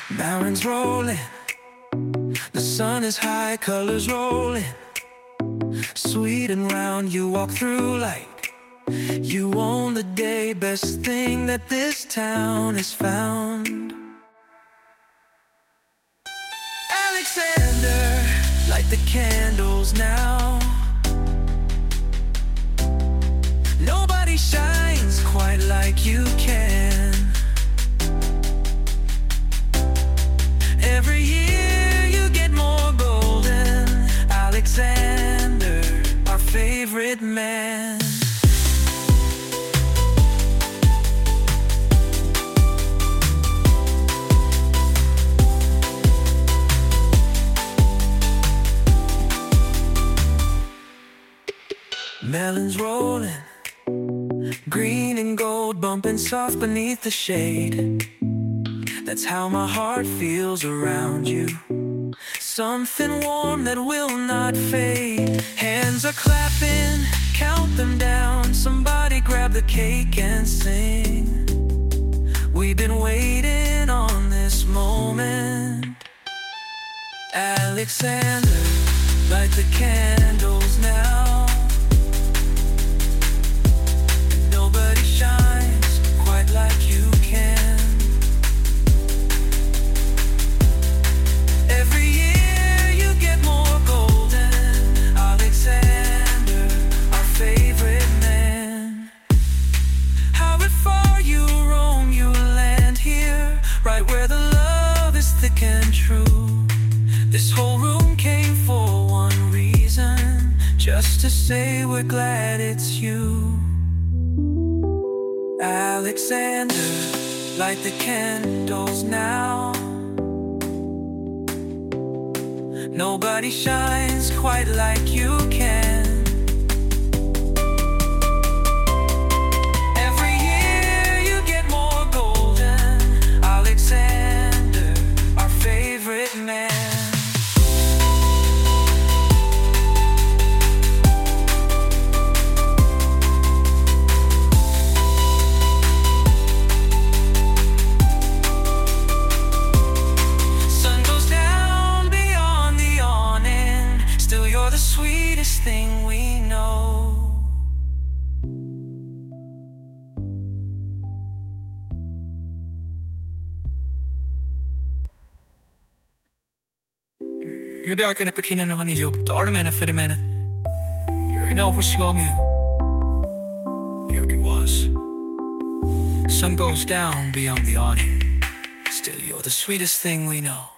Mountains rolling, the sun is high, colors rolling. Sweet and round, you walk through like you own the day. Best thing that this town has found. Alexander, light the candles now. Nobody shines quite like you can. Every year you get more golden. Alexander, our favorite man. Melons rolling, green and gold bumping soft beneath the shade. That's how my heart feels around you. Something warm that will not fade. Hands are clapping, count them down. Somebody grab the cake and sing. We've been waiting on this moment. Alexander, light the candles now. Nobody shines quite like you can. Every year you get more golden. Alexander, our favorite man. However far you roam, you land here, right where the love is thick and true. This whole room came for one reason, just to say we're glad it's you. Alexander, light the candles now. Nobody shines quite like you can. Every year you get more golden. Alexander, our favorite man. The sweetest thing we know. You're dark and a pequena no honey job. The ornament for the minute. You're no for me. Here it was. Sun goes down beyond the awning. Still, you're the sweetest thing we know.